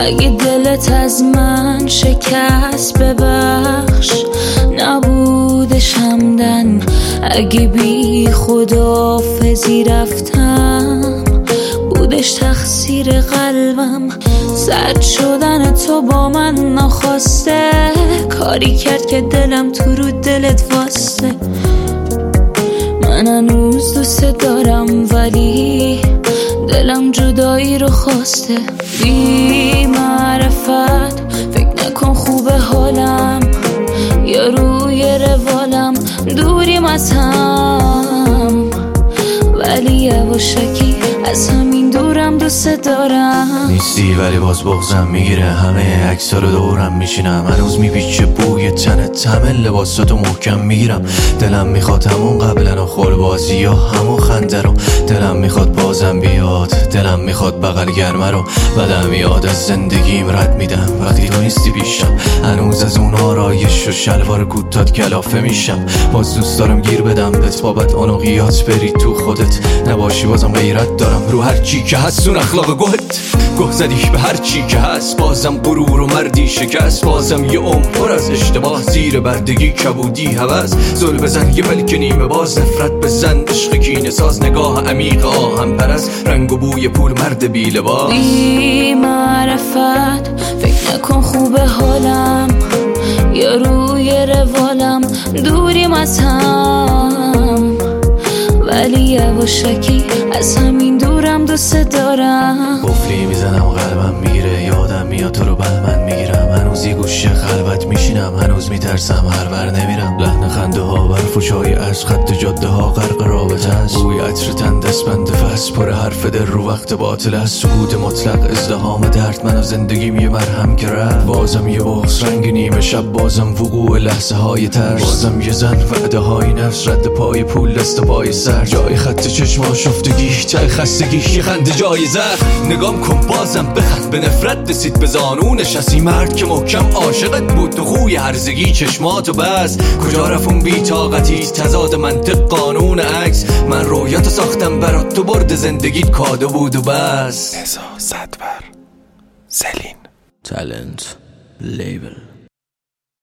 اگه دلت از من شکست ببخش، نبودش همدن. اگه بی خداحافظی رفتم، بودش تقصیر قلبم. زد شدن تو با من ناخواسته، کاری کرد که دلم تو رو دلت واسه. من هنوز دوست دارم ولی دلم جدایی رو خواسته. بی معرفت فکر نکن خوب حالم یا روی روالم، دوریم از هم ولی یواشکی از همین دورم دوست دارم. نیستی ولی باز بغضم میگیره، همه عکس‌ها رو دورم میشینم. هنوز میپیچه بوی تنت، همه لباساتو محکم میگیرم. دلم میخواد همون قبلا و خلبازی یا همون خنده رو. دلم میخواد بازم بیاد، دلم میخواد بغل گرمه رو. بدم یاد از زندگیم رد میدم وقتی تو نیستی پیشم. هنوز از اون آرایش و شلوار کوتات کلافه میشم. باز دوست دارم گیر بدم بهت، بابت عنقیات بری تو خودت. نباشی بازم غیرت دارم رو هر چی که هست، اون اخلاق گهت. گه زدی به هر چی که هست، بازم غرور و مردی شکست. بازم یه عمر پر از اشتباه، زیر بردگی کبودی هوس. زل بزن یه پلک نیمه باز، نفرت بزن عشق کینه ساز. نگاه عمیق آهم پرست، رنگ و بوی پول مرد بی لباس. بی معرفت فکر نکن خوب حالم یا روی روالم، دوریم از هم ولی یواشکی از همین دورم دوست دارم. قفلی میزنم قلبم میگیره، یادم میاد تو رو بلمن میگیرم. هنوز یه گوشه خلوت میشینم، هنوز میترسم هر ور نمیرم. لحن خنده ها برف و چای از خط جاده ها غرق رابطه است. بوی عطر تن دستبند فس، پر حرف دل رو وقت باطل است. سکوت مطلق ازدحام درد، من و زندگیم یه مرهم که رفت. بازم یه بغض رنگ نیمه شب، بازم وقوع لحظه های ترس. بازم یه زن وعده های نفس، رد پای پول دست پای سر. جای خط چشما شفتگی، ته خستگی، یه خنده جای زخم. نگام کن بازم بخند، به نفرت رسید به زانونش. هستی مرد که محکم عاشقت بود، تو خوی هرزگی چشماتو بس. کجا رفون بی طاقتی، تضاد منطق قانون عکس. من رویاتو ساختم برات، تو برد زندگیت کادو بود و بس. نزا صدبر سلین تالنت لیبل.